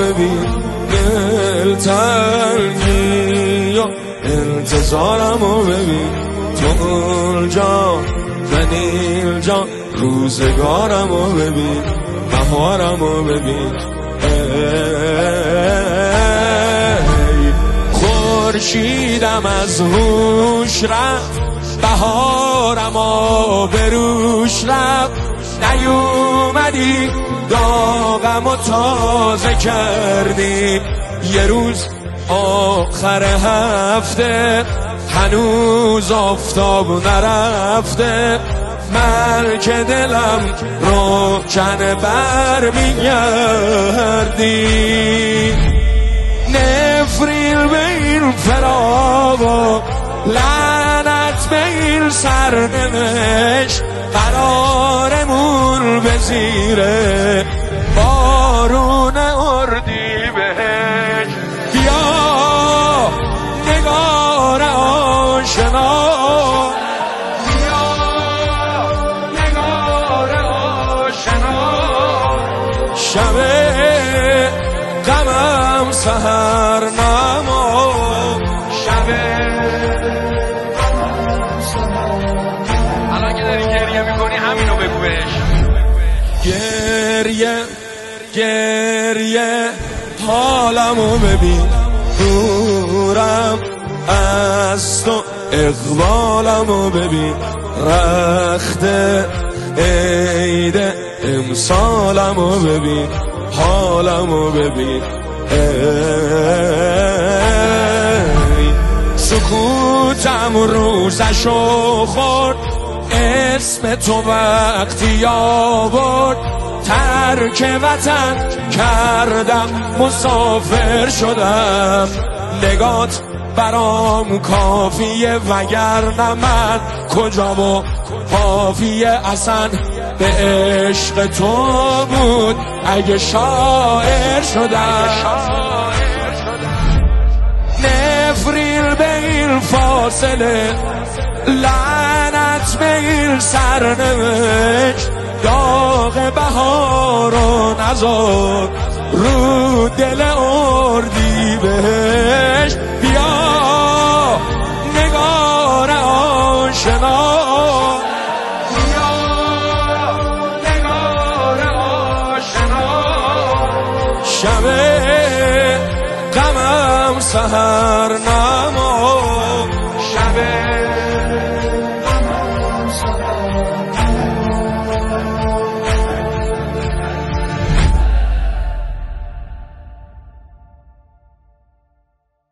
ببین، دلتنگی و انتظارمو ببین، تو اونجا من اینجا، روزگارمو ببین، بهارمو ببین. خورشیدم از هوش رفت، بهارمو به روش رفت، نیومدی داغمو تازه کردی. یه روز آخر هفته هنوز آفتاب نرفته، من که دلم روشن بر میگردی. نفرین به این فراق و لعنت به این سرنوشت، قرارمون به زیر بارون اردیبهشت. بیا نگار آشنا، بیا نگار آشنا، شب غمم سحر نما، شب الان که داری گریه میکنی همینو بگو بهش. گریه حالمو ببین، دورم از تو اقبالمو ببین، رخت عید امسالمو ببین، حالمو ببین. سکوتم روزشو خورد، اسم تو وقتی آورد، ترک وطن کردم مسافر شدم. نگات برام کافیه وگرنه من کجام و کافیه، اصلا به عشق تو بود اگه شاعر شدم. نفرین به این فاصله، لعنت به این سرنوشت، داغ بهار و نزار رو دل اردیبهشت. بیا نگار آشنا، بیا نگار آشنا، شب غمم سحر